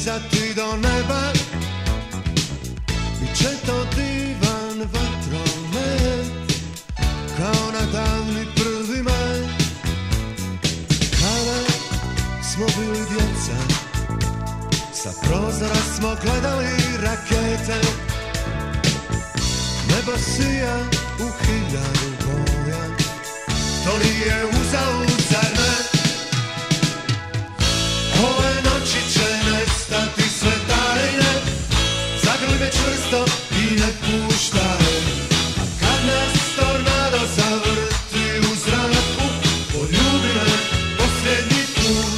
dizati do neba. Biće to divan vatromet, kao na davni prvi maj. Kada smo bili djeca, sa prozora smo gledali rakete. Nebo sija u hiljadu boja, to nije uzalud, zar ne? Ove noći će nestati sve tajne, zagrli me čvrsto i ne puštaj. A kad nas tornado zavrti u zraku, poljubi me posljednji put.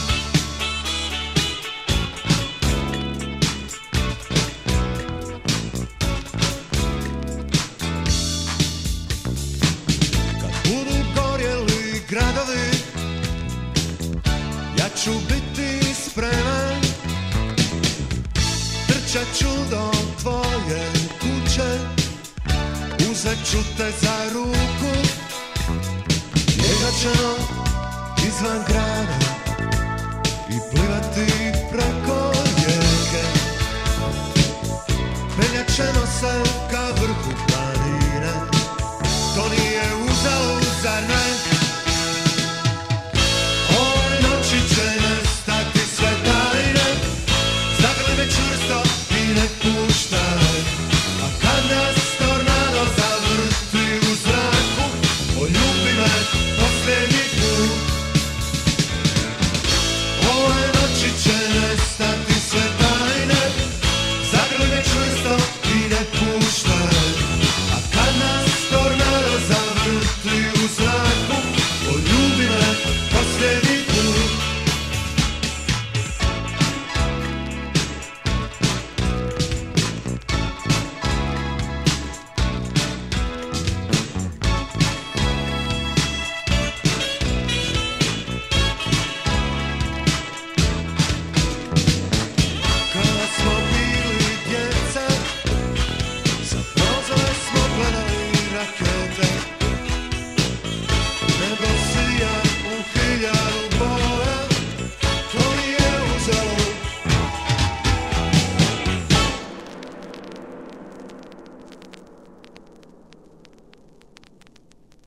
Kad budu gorjeli gradovi, ja ću biti spreman. Trčat ću do tvoje kuće, uzet ću te za ruku. Bjegat ćemo izvan grada i plivati preko rijeke. Penjat ćemo se ka vrhu planine, to nije uzalud, zar ne? Ove noći će nestati sve tajne, zagrli me čvrsto i ne puštaj.